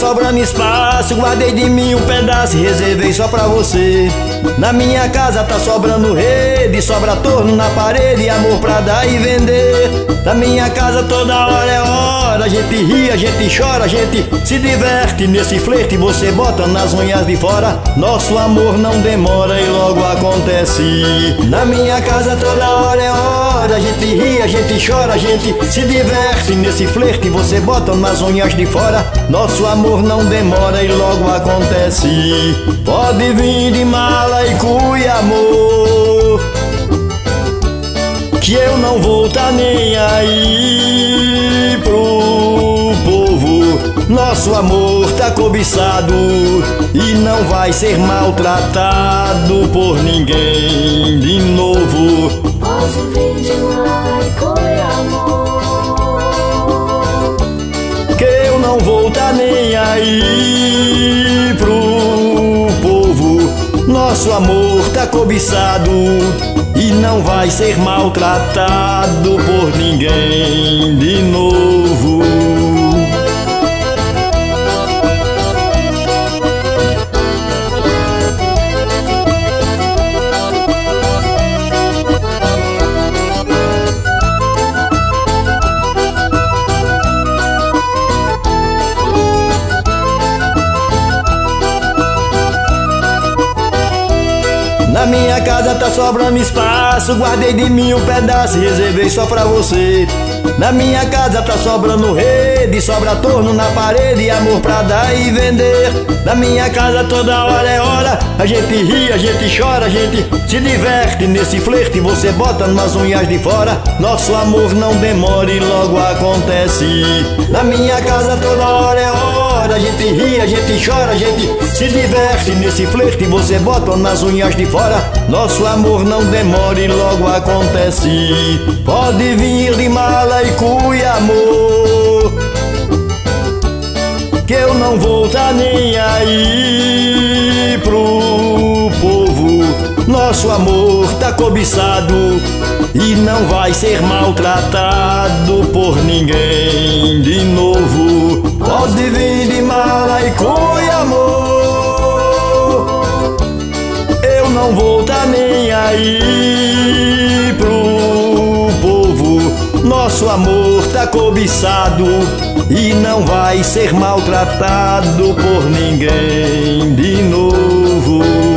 sobrando espaço, guardei de mim um pedaço e reservei só pra você. Na minha casa tá sobrando rede, sobra torno na parede, amor pra dar e vender. Na minha casa toda hora é hora, a gente ri, a gente chora, a gente se diverte. Nesse flerte você bota nas unhas de fora, nosso amor não demora e logo acontece. Na minha casa toda hora é hora, a gente ri, a gente chora, a gente se diverte. Nesse flerte você bota nas unhas de fora, nosso amor não demora e logo acontece. Pode vir de mala e cuia, amor, que eu não vou tá nem aí pro povo. Nosso amor tá cobiçado e não vai ser maltratado por ninguém de novo. Pode vir de mala e cuia, amor, que eu não vou tá nem aí pro povo. Nosso amor tá cobiçado e não vai ser maltratado por ninguém de novo. Na minha casa tá sobrando espaço, guardei de mim um pedaço e reservei só pra você. Na minha casa tá sobrando rede, sobra torno na parede, amor pra dar e vender. Na minha casa toda hora é hora, a gente ri, a gente chora, a gente se diverte. Nesse flerte você bota nas unhas de fora, nosso amor não demora e logo acontece. Na minha casa toda hora é hora, a gente ri, a gente chora, a gente se diverte. Nesse flerte você bota nas unhas de fora, nosso amor não demora e logo acontece. Pode vir de mala e cuia, amor, que eu não vou tá nem aí pro povo. Nosso amor tá cobiçado e não vai ser maltratado por ninguém de novo. Pode vir de mala e cuia, amor, eu não vou tá nem aí pro povo. Nosso amor tá cobiçado e não vai ser maltratado por ninguém de novo.